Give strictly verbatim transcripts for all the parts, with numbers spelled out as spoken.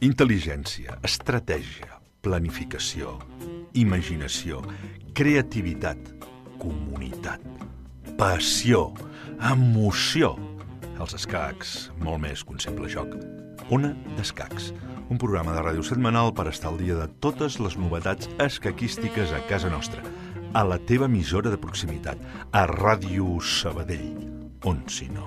Intel·ligència, estratègia, planificació, imaginació, creativitat, comunitat, passió, emoció. Els escacs, molt més que un simple joc. Ona d'Escacs, un programa de ràdio setmanal per estar al dia de totes les novetats escaquístiques a casa nostra, a la teva emissora de proximitat, a Ràdio Sabadell, on si no.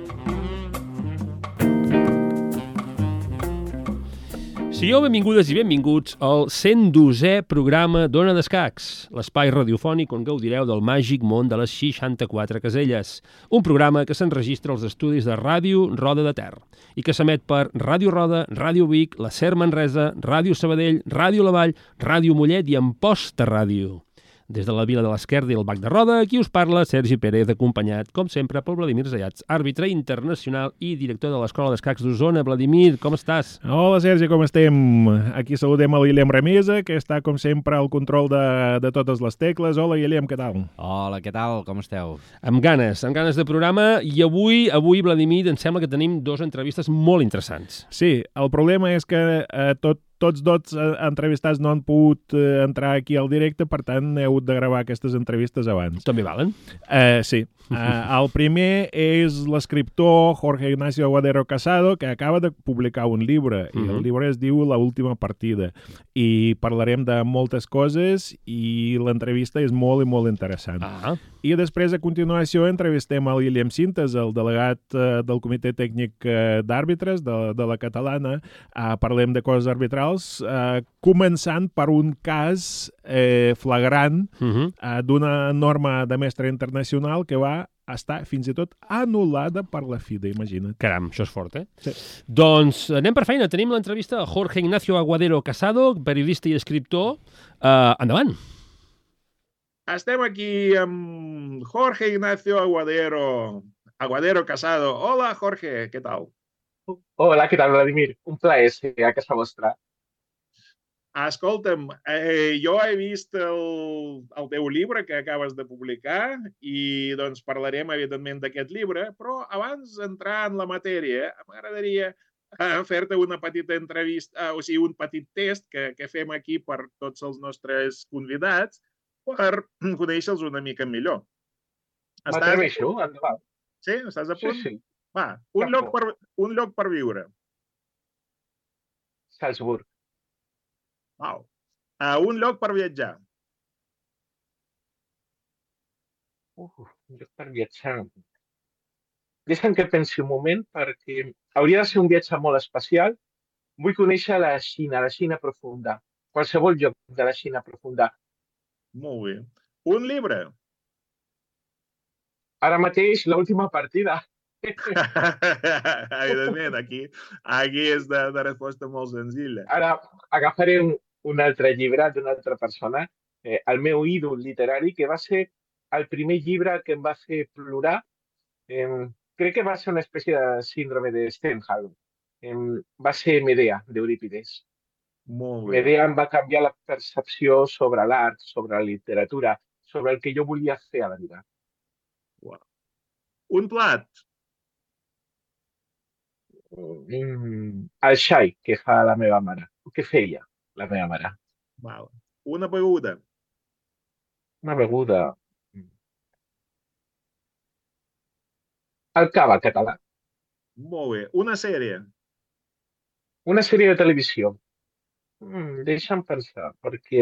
Sigueu benvingudes i benvinguts al cent dosè programa d'Ona d'Escacs, l'espai radiofònic on gaudireu del màgic món de les seixanta-quatre caselles, un programa que s'enregistra als estudis de Ràdio Roda de Ter i que s'emet per Ràdio Roda, Ràdio Vic, la SER Manresa, Ràdio Sabadell, Ràdio La Vall, Ràdio Mollet i Amposta Ràdio. Des de la Vila de l'Esquerda i el Bac de Roda, aquí us parla Sergi Pérez, acompanyat, com sempre, pel Vladimir Zayats, àrbitre internacional i director de l'Escola d'Escacs d'Osona. Vladimir, com estàs? Hola, Sergi, com estem? Aquí saludem a l'Illem Remesa, que està, com sempre, al control de, de totes les tecles. Hola, Illem, què tal? Hola, què tal? Com esteu? Amb ganes, amb ganes de programa. I avui, avui Vladimir, em sembla que tenim dues entrevistes molt interessants. Sí, el problema és que eh, tot Tots dos entrevistats no han pogut eh, entrar aquí al directe, per tant, he hagut de gravar aquestes entrevistes abans. També valen? Uh, sí. Uh, el primer és l'escriptor Jorge Ignacio Aguadero Casado, que acaba de publicar un llibre, uh-huh. i el llibre es diu La última partida. I parlarem de moltes coses i l'entrevista és molt i molt interessant. Ah. I després, a continuació, entrevistem el Guillem Cintas, el delegat uh, del Comitè Tècnic uh, d'Àrbitres de, de la Catalana. Uh, parlem de coses arbitrals, uh, començant per un cas eh, flagrant uh-huh. uh, d'una norma de mestre internacional que va estar fins i tot anul·lada per la FIDE, imagina't. Caram, això és fort, eh? Sí. Doncs anem per feina. Tenim l'entrevista a Jorge Ignacio Aguadero Casado, periodista i escriptor. Uh, endavant. Estem aquí amb Jorge Ignacio Aguadero, Aguadero Casado. Hola, Jorge, què tal? Hola, què tal, Vladimir? Un plaer ser a casa vostra. Escolta'm, eh, jo he vist el, el teu llibre que acabes de publicar i doncs parlarem, evidentment, d'aquest llibre, però abans d'entrar en la matèria, m'agradaria eh, fer-te una petita entrevista, o sigui, un petit test que, que fem aquí per tots els nostres convidats per conèixer-los una mica millor. M'atreveixo, endavant. Sí? Estàs a punt? Sí, sí. Va, un lloc, per, un lloc per viure. Salzburg. Wow. Uh, un lloc per viatjar. Uh, un lloc per viatjar. Deixa'm que pensi un moment, perquè hauria de ser un viatge molt especial. Vull conèixer la Xina, la Xina profunda. Qualsevol lloc de la Xina profunda. Molt bé. Un llibre. Ara mateix, l'última partida. Evidentment, aquí, aquí és de, de resposta molt senzilla. Ara agafaré un, un altre llibre d'una altra persona, eh, el meu ídol literari, que va ser el primer llibre que em va fer plorar. Eh, crec que va ser una espècie de síndrome de Stendhal. Eh, va ser Medea, d'Eurípides. Molt bé. Medea em va canviar la percepció sobre l'art, sobre la literatura, sobre el que jo volia fer a la vida. Wow. Un plat. Mm, el xai que fa la meva mare, que feia la meva mare. Val. Una beguda. Una beguda. El cava català. Molt bé. Una sèrie. Una sèrie de televisió. Mm, deixa'm pensar, perquè...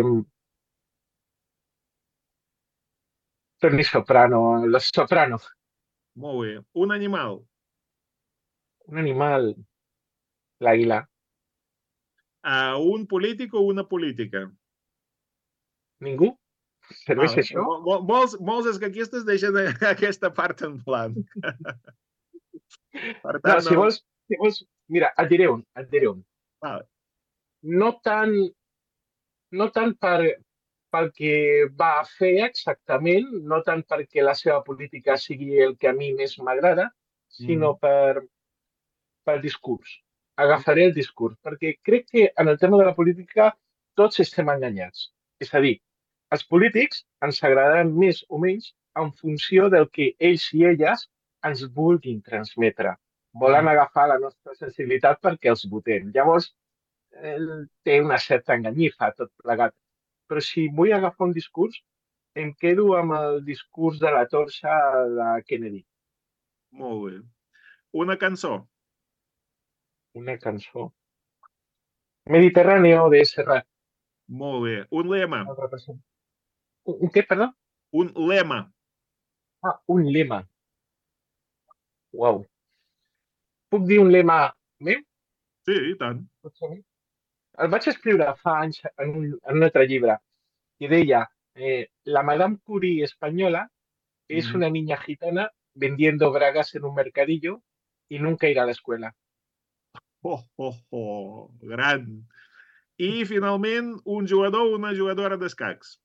Toni Soprano, Los Soprano. Molt bé. Un animal. Un animal. L'àguila. Uh, un polític o una política? Ningú? Serveix Vale. això? Mol, molts, molts escaquistes deixen aquesta part en blanc. Per tant, no, si no... vols, si vols... Mira, et diré un, et diré un. Vale. No tant, no tant per, pel que va fer exactament, no tant perquè la seva política sigui el que a mi més m'agrada, sinó Mm. per, pel discurs. Agafaré el discurs, perquè crec que en el tema de la política tots estem enganyats. És a dir, els polítics ens agradaran més o menys en funció del que ells i elles ens vulguin transmetre. Volen agafar la nostra sensibilitat perquè els votem. Llavors, el, té una certa enganyifa tot plegat. Però si vull agafar un discurs, em quedo amb el discurs de la torxa de Kennedy. Molt bé. Una cançó. Una cançó. Mediterráneo de Serrat. Molt bé. Un lema. El representa. Un, un què, perdó? Un lema. Ah, un lema. Uau. Puc dir un lema meu? Sí, i tant. Potser bé. El vaig escriure fa anys en un, en un altre llibre i deia eh, la Madame Curie española es Mhm. una niña gitana vendiendo bragas en un mercadillo y nunca irá a la escuela. Oh, oh, oh. Gran. I, finalment, un jugador o una jugadora d'escacs.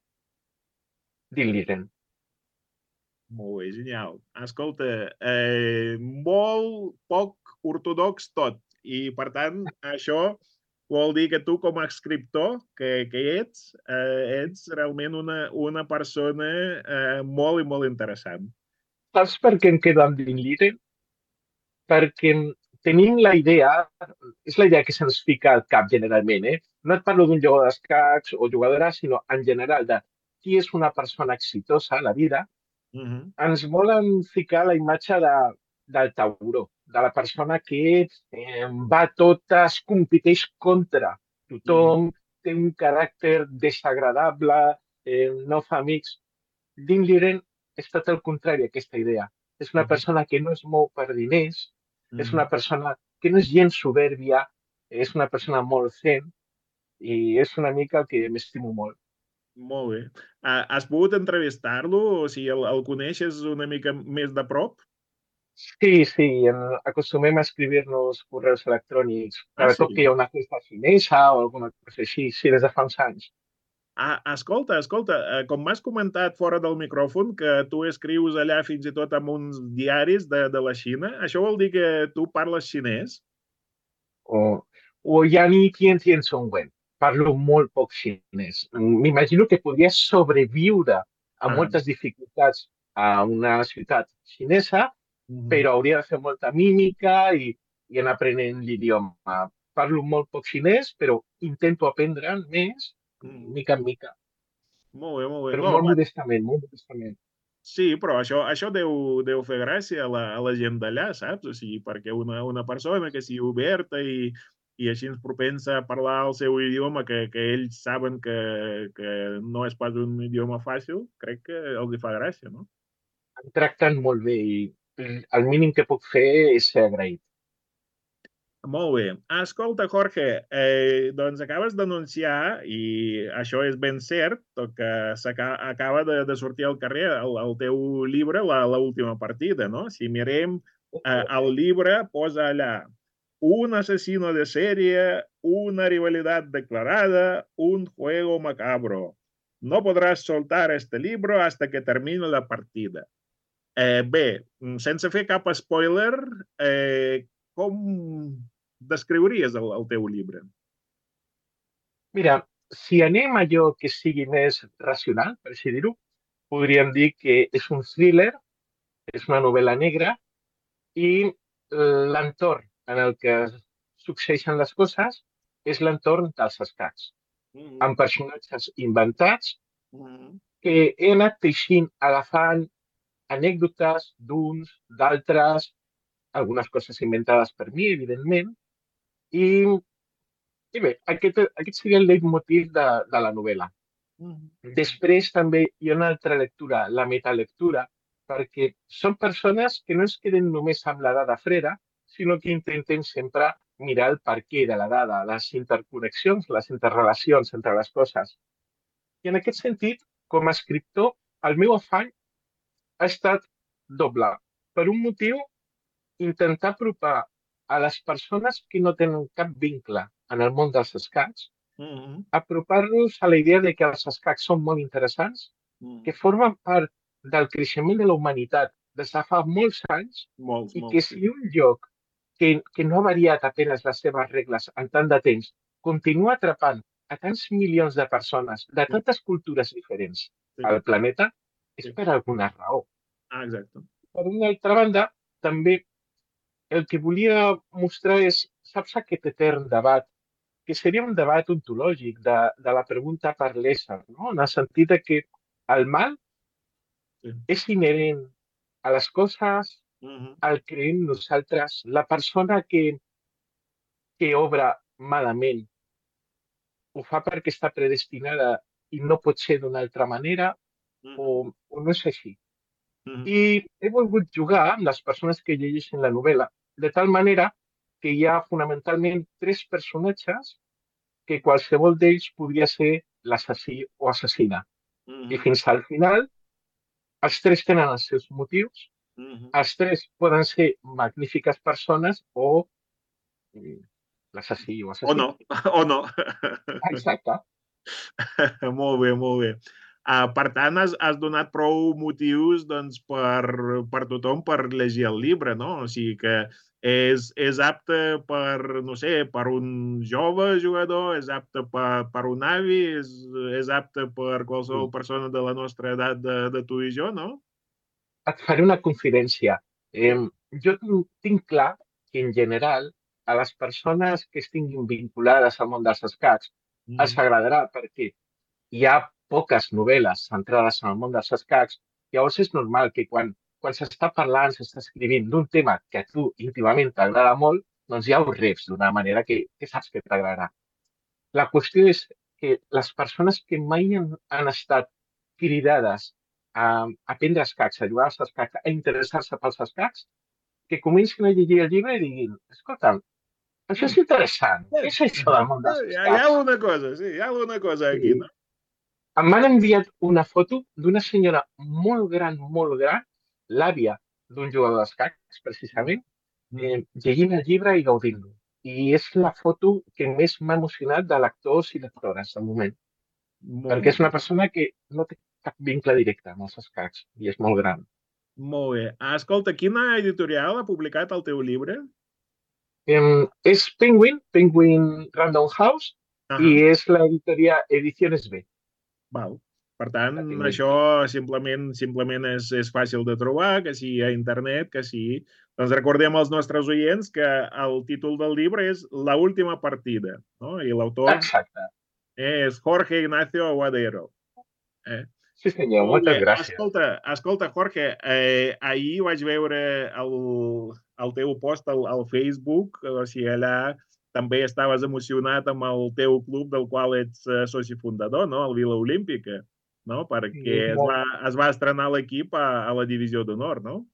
Dean Liren. Molt bé, genial. Escolta, eh, molt poc ortodox tot. I, per tant, això vol dir que tu, com a escriptor que, que ets, eh, ets realment una, una persona eh, molt i molt interessant. Saps per què em quedo amb Dean Liren? Perquè tenim la idea, és la idea que se'ns fica al cap generalment, eh? No et parlo d'un jugador d'escacs o jugadora, sinó en general de qui és una persona exitosa a la vida. Uh -huh. Ens volen ficar la imatge de, del tauró, de la persona que eh, va a totes, competeix contra tothom, té un caràcter desagradable, eh, no fa amics. Dean Liren és tot el contrari a aquesta idea. És una Mhm. persona que no es mou per diners, és Mhm. una persona que no és gens soberbia, és una persona molt zen i és una mica el que m'estimo molt. Molt bé. Ah, has pogut entrevistar-lo? O sigui, el, el coneixes una mica més de prop? Sí, sí, en, acostumem a escribir-nos correus electrònics cada Ah, cop sí? que hi ha una festa xinesa o alguna cosa així, sí, des de fa uns anys. Ah, escolta, escolta, eh, com m'has comentat fora del micròfon que tu escrius allà fins i tot amb uns diaris de, de la Xina, això vol dir que tu parles xinès? O, o ja ni tien tien son wen. Parlo molt poc xinès. M'imagino que podria sobreviure a Ah. moltes dificultats a una ciutat xinesa, Mhm. però hauria de fer molta mímica i, i anar aprenent l'idioma. Parlo molt poc xinès, però intento aprendre més Mhm. mica en mica. Molt bé, molt bé. Però No, molt clar, modestament, molt modestament. sí, però això, això deu, deu fer gràcia a la, a la gent d'allà, saps? O sigui, perquè una, una persona que sigui oberta i, i així ens propensa a parlar el seu idioma, que, que ells saben que, que no és pas un idioma fàcil, crec que els hi fa gràcia, no? Em tracten molt bé i el mínim que puc fer és ser agraït. Molt bé. Escolta, Jorge, eh, doncs acabes d'anunciar, i això és ben cert, que acaba de, de sortir al carrer el, el teu llibre, la, la última partida, no? Si mirem eh, el llibre, posa allà un asesino de serie, una rivalidad declarada, un juego macabro. No podrás soltar este libro hasta que termine la partida. Eh, bé, sense fer cap spoiler, eh, com descriuries el, el teu llibre? Mira, si anem a allò que sigui més racional, per així dir-ho, podríem dir que és un thriller, és una novel·la negra i l'entorn en el que succeeixen les coses és l'entorn dels escacs, Mm amb personatges inventats -hmm. que he anat teixint, agafant anècdotes d'uns, d'altres, algunes coses inventades per mi, evidentment, i, i bé, aquest, aquest seria el leitmotiv de, de la novel·la. Mm -hmm. Després també hi ha una altra lectura, la metalectura, perquè són persones que no es queden només amb la dada freda, sinó que intenten sempre mirar el perquè de la dada, les interconnexions, les interrelacions entre les coses. I en aquest sentit, com a escriptor, el meu afany ha estat doble. Per un motiu, intentar apropar a les persones que no tenen cap vincle en el món dels escacs, Mm -hmm. apropar-los a la idea de que els escacs són molt interessants, Mm. que formen part del creixement de la humanitat des de fa molts anys Molts, i molts, que sí. si un lloc que, que no ha variat apenes les seves regles en tant de temps continua atrapant a tants milions de persones de tantes cultures diferents Sí. al planeta, és Sí. per alguna raó. Ah, exacte. Per una altra banda, també el que volia mostrar és, saps aquest etern debat que seria un debat ontològic de, de la pregunta per l'ésser, no? En el sentit de que el mal Sí. és inherent a les coses, Mhm. al que creiem nosaltres. La persona que, que obra malament ho fa perquè està predestinada i no pot ser d'una altra manera Mhm. o, o no és així. Mhm. I he volgut jugar amb les persones que llegeixen la novel·la, de tal manera que hi ha fonamentalment tres personatges que qualsevol d'ells podria ser l'assassí o assassina. I Mhm. fins al final, els tres tenen els seus motius, Mhm. els tres poden ser magnífiques persones o mm, l'assassí o O assassí. no, o no. Exacte. Molt bé, molt bé. Uh, per tant, has, has donat prou motius doncs, per, per tothom per llegir el llibre, no? O sigui que és, és apte per, no sé, per un jove jugador, és apte per, per un avi, és, és apte per qualsevol persona de la nostra edat de, de tu i jo, no? Et faré una confidència. Eh, jo tinc, tinc clar que, en general, a les persones que estiguin vinculades al món dels escacs els Mm. agradarà perquè hi ha poques novel·les centrades en el món dels escacs. Llavors és normal que quan, quan s'està parlant, s'està escrivint d'un tema que a tu íntimament t'agrada molt, doncs ja ho reps d'una manera que, que saps que t'agradarà. La qüestió és que les persones que mai han, han estat cridades a aprendre escacs, a jugar als escacs, a interessar-se pels escacs, que comencin a llegir el llibre i diguin, escolta, això és interessant, què és això del món dels Hi ha, hi ha escacs? alguna cosa, sí, hi ha alguna cosa aquí, Sí. no? Em van enviat una foto d'una senyora molt gran, molt gran, l'àvia d'un jugador d'escacs, precisament, eh, llegint el llibre i gaudint-lo. I és la foto que més m'ha emocionat de lectors i lectores, de moment, Molt perquè és bé. una persona que no té cap vincle directe amb els escacs i és molt gran. Molt bé. Ah, escolta, quina editorial ha publicat el teu llibre? Eh, és Penguin, Penguin Random House, Uh i -huh. és l'editoria Ediciones B. Val. Per tant, La tinc això simplement simplement és, és fàcil de trobar, que sí a internet, que sí. Doncs recordem als nostres oients que el títol del llibre és La última partida, no? I l'autor Exacte. és Jorge Ignacio Aguadero. Eh? Sí, senyor, Molt moltes bé. gràcies. Escolta, escolta Jorge, eh, ahir vaig veure el, el teu post al, al Facebook, o sigui, allà també estaves emocionat amb el teu club del qual ets eh, soci fundador, no? El Vila Olímpica, no? Perquè es va, es va estrenar l'equip a, a la divisió d'honor, no?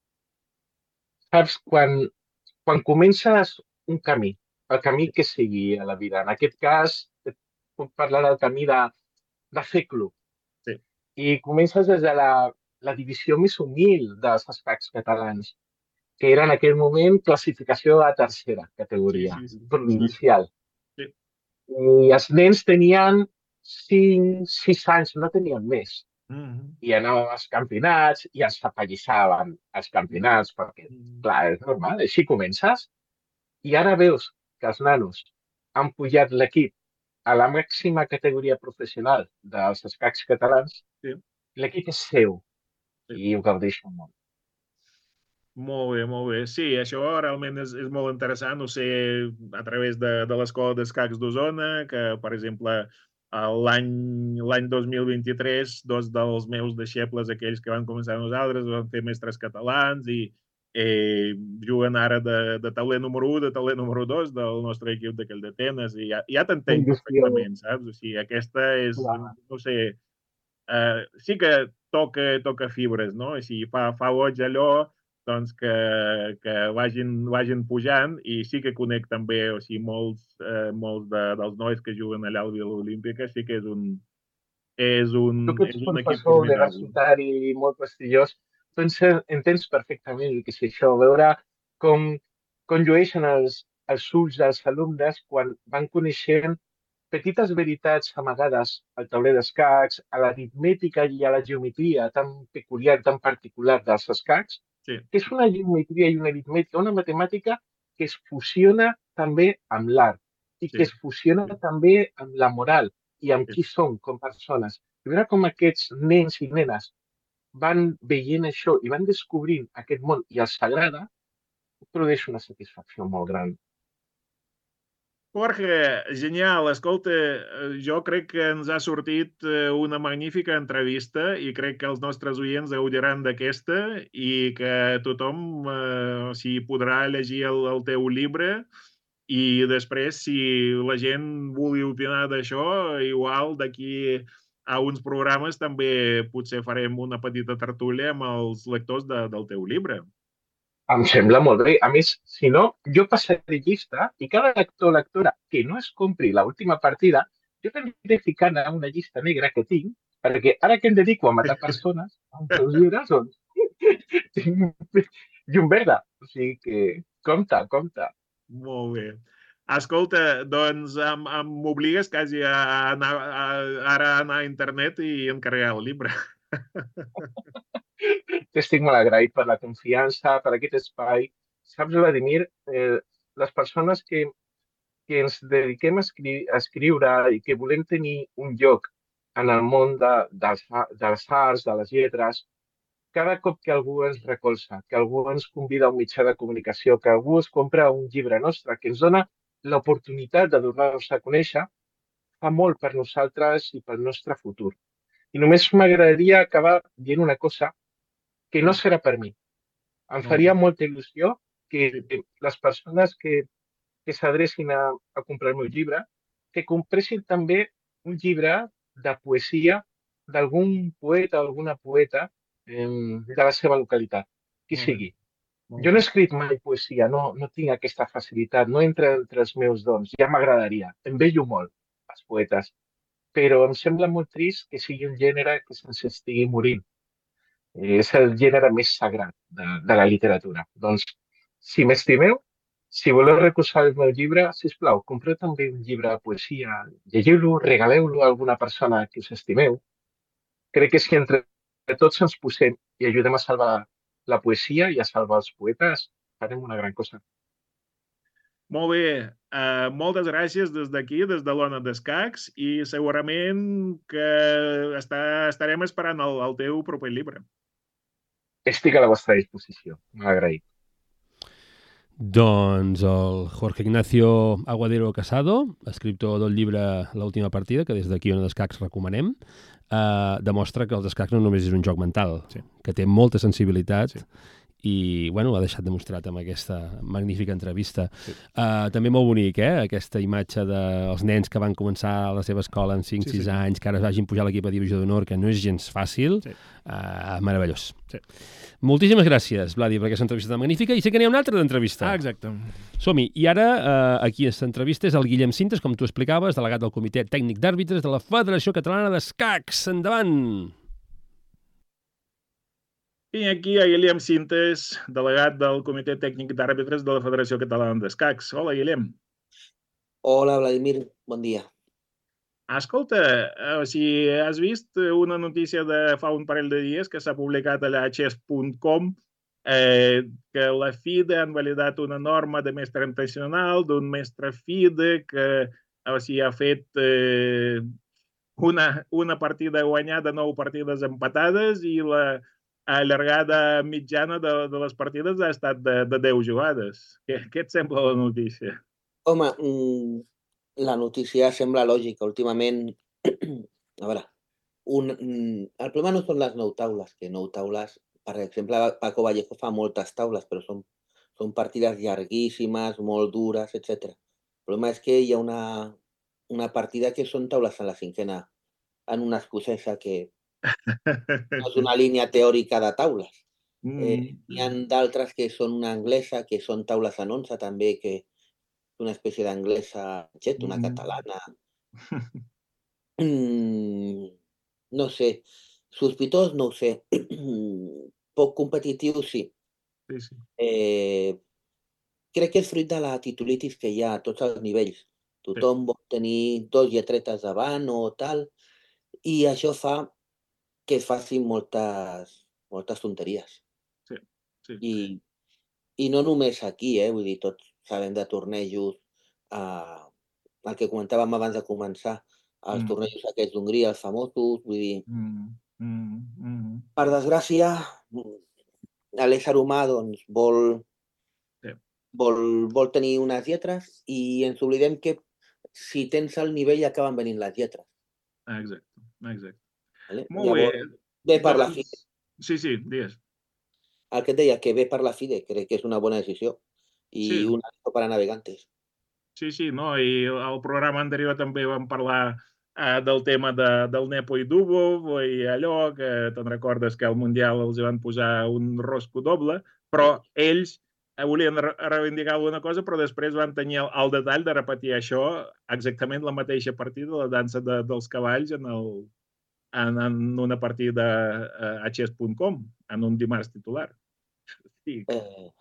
Saps, quan, quan comences un camí, el camí que sigui a la vida, en aquest cas et puc parlar del camí de, de fer club, Sí. i comences des de la, la divisió més humil dels escacs catalans, que era en aquell moment classificació a tercera categoria, Sí, sí, sí. provincial. Sí. I els nens tenien cinc, sis anys, no tenien més. Mm-hmm. I anàvem als campionats i ens apallissaven als campionats, perquè, clar, és normal, així comences. I ara veus que els nanos han pujat l'equip a la màxima categoria professional dels escacs catalans, Sí. l'equip és seu Sí. i ho gaudeixo molt. Molt bé, molt bé. Sí, això realment és, és molt interessant. Ho sé a través de, de l'Escola d'Escacs d'Osona, que, per exemple, l'any l'any dos mil vint-i-tres, dos dels meus deixebles, aquells que van començar a nosaltres, van fer mestres catalans i eh, juguen ara de, de tauler número u, de tauler número dos del nostre equip d'aquell d'Atenes, i ja, ja t'entenc perfectament, saps? O sigui, aquesta és, no sé, eh, sí que toca, toca fibres, no? O sigui, fa, fa goig allò doncs que, que vagin, vagin pujant, i sí que conec també, o sigui, molts, eh, molts de, dels nois que juguen allà al Vila Olímpica, sí que és un, és un, Tu que és ets un equip professor formidable. universitari molt prestigiós, tu entens perfectament el que és això, veure com, com llueixen els, els ulls dels alumnes quan van coneixent petites veritats amagades al tauler d'escacs, a l'aritmètica i a la geometria tan peculiar, tan particular dels escacs, Sí. que és una geometria i una aritmètica, una matemàtica que es fusiona també amb l'art i Sí. que es fusiona Sí. també amb la moral i amb Sí. qui som com persones. I veure com aquests nens i nenes van veient això i van descobrint aquest món i els agrada, produeix una satisfacció molt gran. Jorge, genial. Escolta, jo crec que ens ha sortit una magnífica entrevista i crec que els nostres oients gaudiran d'aquesta i que tothom eh, s'hi podrà llegir el, el teu llibre i després, si la gent vulgui opinar d'això, igual d'aquí a uns programes també potser farem una petita tertúlia amb els lectors de, del teu llibre. Em sembla molt bé. A més, si no, jo passaré llista i cada lector o lectora que no es compri l'última partida, jo també ficant a una llista negra que tinc, perquè ara que em dedico a matar persones, amb els llibres, doncs, tinc llum verda. O sigui que, compte, compte. Molt bé. Escolta, doncs m'obligues quasi a anar, a, ara a anar a internet i encarregar el llibre. T'estic molt agraït per la confiança, per aquest espai. Saps, Vladimir, eh, les persones que, que ens dediquem a, escri a escriure i que volem tenir un lloc en el món de, dels, dels arts, de les lletres, cada cop que algú ens recolza, que algú ens convida a un mitjà de comunicació, que algú es compra un llibre nostre, que ens dona l'oportunitat de donar-nos a conèixer, fa molt per nosaltres i pel nostre futur. I només m'agradaria acabar dient una cosa que no serà per mi. Em faria molta il·lusió que les persones que, que s'adrecin a, a comprar el meu llibre, que compressin també un llibre de poesia d'algun poeta o alguna poeta eh, de la seva localitat, qui sigui. Jo no he escrit mai poesia, no, no tinc aquesta facilitat, no entra entre els meus dons, ja m'agradaria, em vello molt, els poetes, però em sembla molt trist que sigui un gènere que se'ns estigui morint. És el gènere més sagrat de, de la literatura. Doncs, si m'estimeu, si voleu recolzar el meu llibre, sisplau, compreu també un llibre de poesia, llegiu-lo, regaleu-lo a alguna persona que us estimeu. Crec que si entre tots ens posem i ajudem a salvar la poesia i a salvar els poetes, farem una gran cosa. Molt bé, uh, moltes gràcies des d'aquí, des de l'Ona d'Escacs, i segurament que està, estarem esperant el, el teu proper llibre. Estic a la vostra disposició, m'ha agraït. Doncs el Jorge Ignacio Aguadero Casado, escriptor del llibre L'última partida, que des d'aquí Ona d'Escacs recomanem, eh, demostra que els escacs no només és un joc mental, sí. que té molta sensibilitat, sí. i bueno, ho ha deixat demostrat amb aquesta magnífica entrevista. Sí. Uh, també molt bonic, eh? Aquesta imatge dels nens que van començar a la seva escola en cinc sis sí, sí. anys, que ara vagin pujar a l'equip a Divisió d'Honor, que no és gens fàcil. Sí. Uh, meravellós. Sí. Moltíssimes gràcies, Vladi, per aquesta entrevista tan magnífica. I sé que n'hi ha una altra d'entrevista. Ah, exacte. Som-hi. I ara, uh, aquí aquesta entrevista és el Guillem Cintes, com tu explicaves, delegat del Comitè Tècnic d'Àrbitres de la Federació Catalana d'Escacs. Endavant! I aquí a Guillem Cintes, delegat del Comitè Tècnic d'Àrbitres de la Federació Catalana d'Escacs. Hola, Guillem. Hola, Vladimir. Bon dia. Escolta, si has vist una notícia de fa un parell de dies que s'ha publicat allà a chess punt com, eh, que la FIDE han validat una norma de mestre internacional d'un mestre FIDE que o sigui, ha fet eh, una, una partida guanyada, nou partides empatades i la allargada mitjana de, de les partides ha estat de, de deu jugades. Què, què et sembla la notícia? Home, la notícia sembla lògica. Últimament, a veure, un, el problema no són les nou taules, que nou taules, per exemple, Paco Vallejo fa moltes taules, però són, són partides llarguíssimes, molt dures, etcètera. El problema és que hi ha una, una partida que són taules en la cinquena, en una escocesa que no és una línia teòrica de taules. Mm. Eh, hi ha d'altres que són una anglesa, que són taules en onze també, que és una espècie d'anglesa, una mm. catalana. Mm, no sé, sospitós no ho sé. Poc competitiu sí. Sí, sí. Eh, crec que és fruit de la titulitis que hi ha a tots els nivells. Tothom sí. vol tenir dos lletretes davant o tal, i això fa que es facin moltes, moltes tonteries. Sí, sí. I, I no només aquí, eh? Vull dir, tots sabem de tornejos, eh, el que comentàvem abans de començar, els mm. tornejos aquests d'Hongria, els famosos, vull dir... Mm. Mm. Mm. Per desgràcia, l'ésser humà doncs, vol, sí. vol, vol tenir unes lletres i ens oblidem que si tens el nivell acaben venint les lletres. Exacte, exacte. Vale? Molt bé. Llavors, ve per la fi. Doncs, sí, sí, digues. El que et deia, que ve per la FIDE, crec que és una bona decisió. I Sí. un acto per a navegantes. Sí, sí, no? I al programa anterior també vam parlar eh, del tema de, del Nepo i Dubov i allò, que te'n recordes que al Mundial els van posar un rosco doble, però ells volien re- reivindicar alguna cosa, però després van tenir el, el detall de repetir això exactament la mateixa partida, la dansa de, dels cavalls, en, el, en, en una partida a uh, chess punt com, en un dimarts titular. Sí. Eh,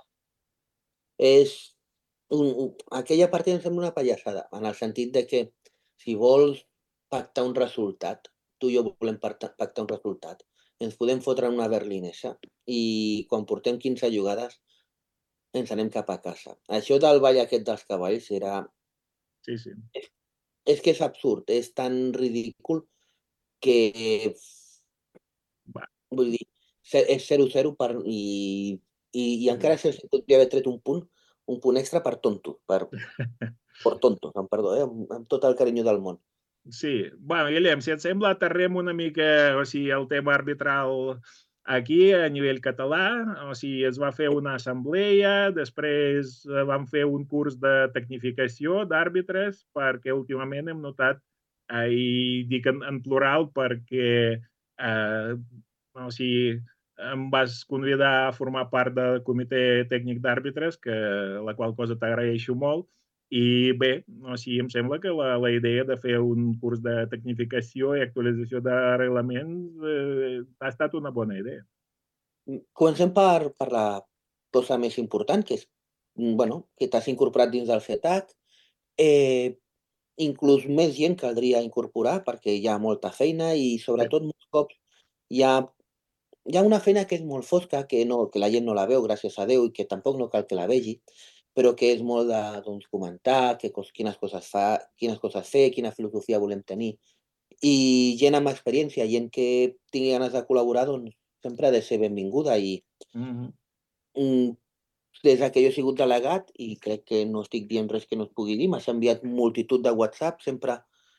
és un, un, aquella partida em sembla una pallassada, en el sentit de que si vols pactar un resultat, tu i jo volem pactar, pactar un resultat, ens podem fotre una berlinesa i quan portem quinze jugades ens anem cap a casa. Això del ball aquest dels cavalls era... Sí, sí. És que és absurd, és tan ridícul que... Va. Vull dir, se- és zero zero per, i, i, i encara se podria haver tret un punt, un punt extra per tonto, per, per tonto, em perdó, eh? amb, amb tot el carinyo del món. Sí, bueno, Guillem, si et sembla, aterrem una mica, o sigui, el tema arbitral aquí a nivell català, o sigui, es va fer una assemblea, després vam fer un curs de tecnificació d'àrbitres, perquè últimament hem notat, eh, i dic en, en plural perquè, eh, o sigui, em vas convidar a formar part del comitè tècnic d'àrbitres, que la qual cosa t'agraeixo molt, i bé, o sigui, em sembla que la, la idea de fer un curs de tecnificació i actualització de reglaments eh, ha estat una bona idea. Comencem per, per la cosa més important, que és bueno, que t'has incorporat dins del CETAC. Eh, inclús més gent caldria incorporar perquè hi ha molta feina i sobretot molts cops hi ha, hi ha una feina que és molt fosca, que, no, que la gent no la veu, gràcies a Déu, i que tampoc no cal que la vegi, però que és molt de doncs, comentar que, quines, coses fa, quines coses fer, quina filosofia volem tenir. I gent amb experiència, gent que tingui ganes de col·laborar, doncs sempre ha de ser benvinguda. I Mm-hmm. des que jo he sigut delegat, i crec que no estic dient res que no es pugui dir, m'has enviat multitud de WhatsApp, sempre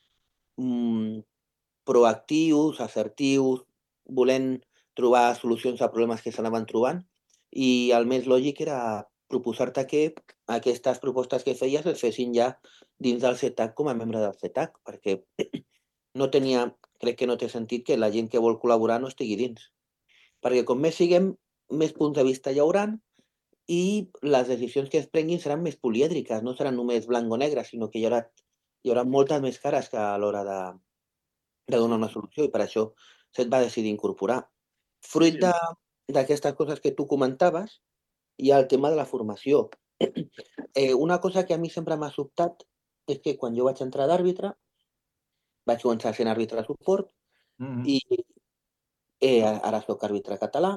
mm, proactius, assertius, volent trobar solucions a problemes que s'anaven trobant, i el més lògic era proposar-te que aquestes propostes que feies es fessin ja dins del CETAC com a membre del CETAC, perquè no tenia, crec que no té sentit que la gent que vol col·laborar no estigui dins. Perquè com més siguem, més punts de vista hi hauran i les decisions que es prenguin seran més polièdriques, no seran només blanc o negre, sinó que hi haurà, hi haurà moltes més cares que a l'hora de, de donar una solució, i per això se't va decidir incorporar. Fruit Sí. d'aquestes coses que tu comentaves, hi ha el tema de la formació. Eh, una cosa que a mi sempre m'ha sobtat és que quan jo vaig entrar d'àrbitre, vaig començar sent àrbitre de suport, Mm-hmm. i eh, ara soc àrbitre català,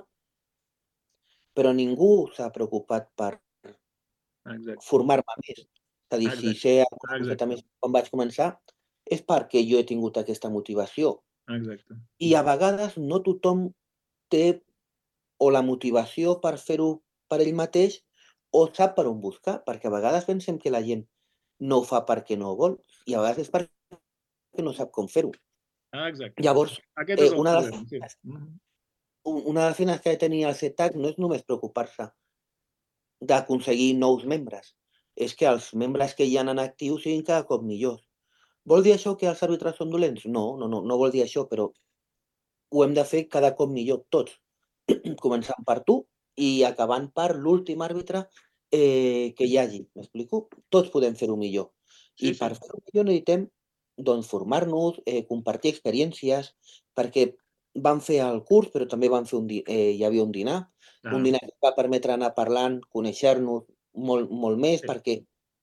però ningú s'ha preocupat per Exacte. formar-me més. És a dir, si Exacte. sé alguna coseta Exacte. més quan vaig començar, és perquè jo he tingut aquesta motivació. Exacte. I a vegades no tothom té o la motivació per fer-ho per ell mateix o sap per on buscar, perquè a vegades pensem que la gent no ho fa perquè no vol, i a vegades és perquè no sap com fer-ho. Ah, exacte. Llavors, Aquest eh, és el una, de les, problema, sí. Mm-hmm. una de les feines que ha de tenir el CETAC no és només preocupar-se d'aconseguir nous membres, és que els membres que hi ha en actiu siguin cada cop millors. Vol dir això que els àrbitres són dolents? No, no, no, no vol dir això, però ho hem de fer cada cop millor tots, començant per tu i acabant per l'últim àrbitre eh, que hi hagi. M'explico? Tots podem fer-ho millor. Sí, I sí. per fer-ho millor necessitem doncs, formar-nos, eh, compartir experiències, perquè vam fer el curs, però també vam fer un di eh, hi havia un dinar, Ah. un dinar que va permetre anar parlant, conèixer-nos molt, molt més, Sí. perquè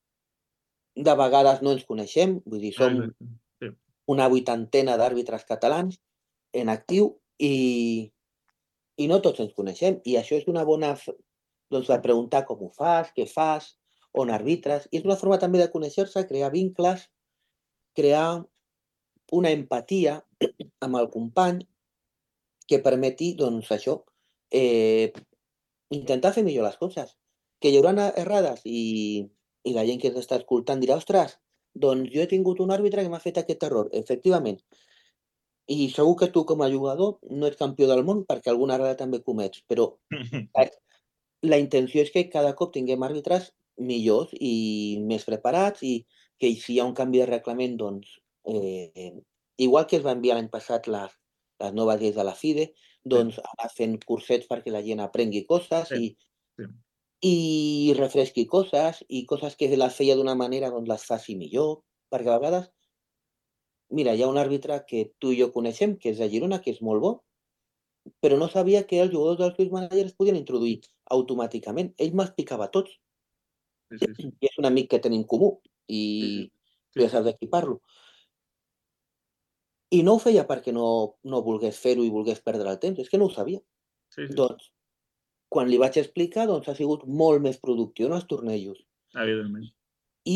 de vegades no ens coneixem, vull dir, som Exacte. Sí. una vuitantena d'àrbitres catalans en actiu i, i no tots ens coneixem. I això és una bona, doncs, de preguntar com ho fas, què fas, on arbitres. I és una forma també de conèixer-se, crear vincles, crear una empatia amb el company que permeti, doncs, això, eh, intentar fer millor les coses. Que hi haurà errades i, i la gent que ens està escoltant dirà, ostres, doncs jo he tingut un àrbitre que m'ha fet aquest error, efectivament. I segur que tu com a jugador no ets campió del món perquè alguna errada també comets, però la intenció és que cada cop tinguem àrbitres millors i més preparats i que si hi ha un canvi de reglament, doncs, eh, igual que es va enviar l'any passat les, les noves lleis de la FIDE, doncs sí. anar fent cursets perquè la gent aprengui coses sí. i, sí. i refresqui coses i coses que les feia d'una manera doncs les faci millor, perquè a vegades, mira, hi ha un àrbitre que tu i jo coneixem, que és de Girona, que és molt bo, però no sabia que els jugadors dels seus managers podien introduir automàticament. Ell m'explicava tots. Sí, sí, sí. I és un amic que tenim comú i sí, sí. tu ja saps de qui parlo. I no ho feia perquè no, no volgués fer-ho i volgués perdre el temps, és que no ho sabia. Sí, sí. Doncs, quan li vaig explicar, doncs ha sigut molt més productiu en els tornejos. Evidentment. I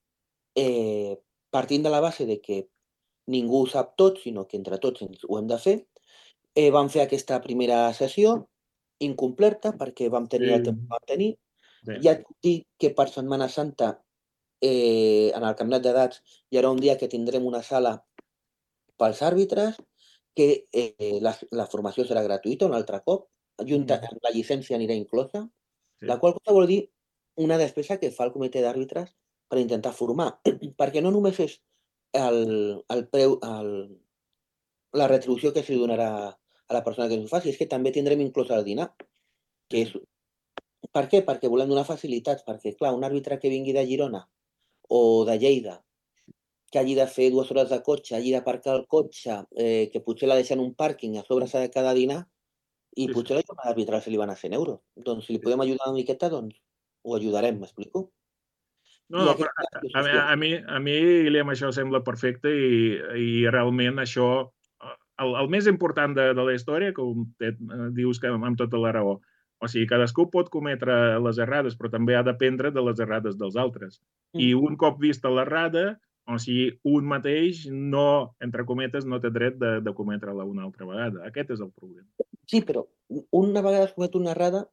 eh, partint de la base de que ningú ho sap tot, sinó que entre tots ens ho hem de fer, Eh, vam fer aquesta primera sessió incompleta perquè vam tenir sí. el temps que vam tenir. Sí. Ja et dic que per Setmana Santa eh, en el campionat d'edats hi haurà un dia que tindrem una sala pels àrbitres, que eh, la, la formació serà gratuïta un altre cop, junta amb la llicència anirà inclosa, sí. la qual cosa vol dir una despesa que fa el comitè d'àrbitres per intentar formar, perquè no només és el, el preu, el, la retribució que s'hi donarà a la persona que ens ho faci, és que també tindrem inclòs el dinar. Que és... Per què? Perquè volem donar facilitats, perquè, clar, un àrbitre que vingui de Girona o de Lleida, que hagi de fer dues hores de cotxe, hagi d'aparcar el cotxe, eh, que potser l'ha deixat en un pàrquing, a sobre s'ha de quedar a dinar, i sí, potser sí. la jornada arbitral se li van a cent euros. Doncs si li podem ajudar una miqueta, doncs ho ajudarem, m'explico? No, no, a, a, a, mi, a mi, Guillem, això sembla perfecte i, i realment això... El, el més important de, de la història, que te, dius que amb tota la raó, o sigui, cadascú pot cometre les errades, però també ha d'aprendre de les errades dels altres. Mm. I un cop vista l'errada, o sigui, un mateix no, entre cometes, no té dret de, de cometre-la una altra vegada. Aquest és el problema. Sí, però una vegada es comet una errada,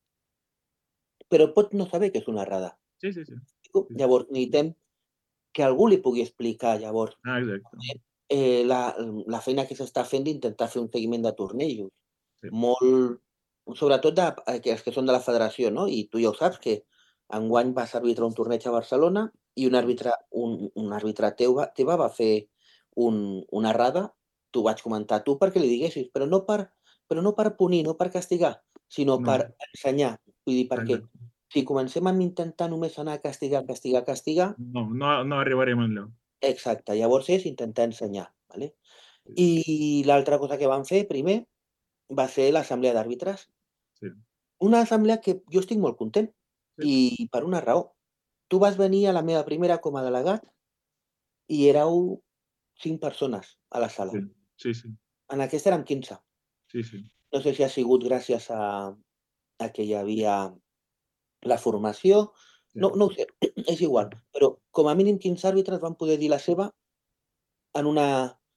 però pot no saber que és una errada. Sí, sí, sí. Llavors, necessitem que algú li pugui explicar, llavors. Ah, exacte. Eh, la, la feina que s'està fent d'intentar fer un seguiment de tornejos. Sí. Molt, sobretot de, que els que són de la federació, no? I tu ja ho saps, que enguany vas arbitrar un torneig a Barcelona i un àrbitre, un, un àrbitre teu, teva va fer un, una errada, t'ho vaig comentar tu perquè li diguessis, però no per, però no per punir, no per castigar, sinó no. per ensenyar. Vull dir, perquè no. si comencem a intentar només anar a castigar, castigar, castigar... No, no, no arribarem enlloc. Exacte, llavors és intentar ensenyar. ¿Vale? I l'altra cosa que van fer, primer, va ser l'assemblea d'àrbitres. Sí. Una assemblea que jo estic molt content, sí. i per una raó. Tu vas venir a la meva primera com a delegat i éreu cinc persones a la sala. Sí, sí. sí. En aquesta érem quinze. Sí, sí. No sé si ha sigut gràcies a, a que hi havia la formació... No, no ho sé, és igual, però com a mínim quinze àrbitres van poder dir la seva en una,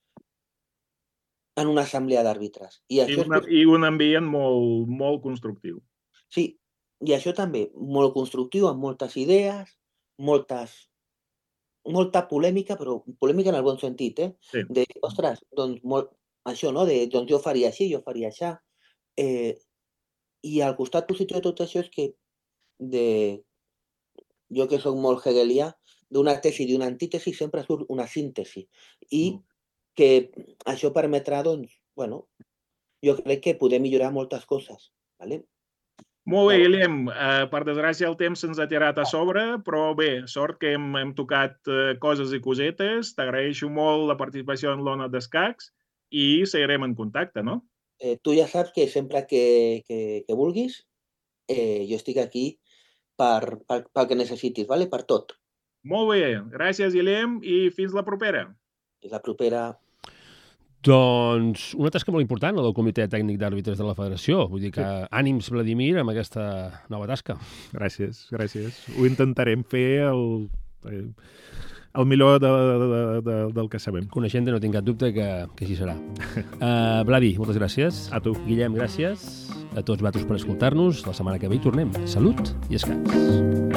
en una assemblea d'àrbitres. I, I, una, és... I un ambient molt, molt constructiu. Sí, i això també, molt constructiu, amb moltes idees, moltes, molta polèmica, però polèmica en el bon sentit, eh? Sí. De, ostres, doncs molt, això, no? De, doncs jo faria així, jo faria això. Eh, I al costat positiu de tot això és que de... jo que soc molt hegelià, d'una tesi i d'una antítesi sempre surt una síntesi. I mm. que això permetrà, doncs, bueno, jo crec que poder millorar moltes coses. ¿Vale? Molt bé, Guillem. Uh, per desgràcia el temps se'ns ha tirat a sobre, però bé, sort que hem, hem tocat uh, coses i cosetes. T'agraeixo molt la participació en l'Ona d'Escacs i seguirem en contacte, no? Eh, tu ja saps que sempre que, que, que vulguis, eh, jo estic aquí Per, per, pel que necessitis, vale? Per tot. Molt bé, gràcies, Guillem, i fins la propera. Fins la propera. Doncs una tasca molt important, la del Comitè Tècnic d'Àrbitres de la Federació. Vull dir que sí. Ànims, Vladimir, amb aquesta nova tasca. Gràcies, gràcies. Ho intentarem fer el, el millor de, de, de, del que sabem. Coneixent, no tinc cap dubte que, que així serà. Uh, Vladi, moltes gràcies. A tu. Guillem, gràcies. A tots vosaltres per escoltar-nos. La setmana que ve hi tornem. Salut i escans.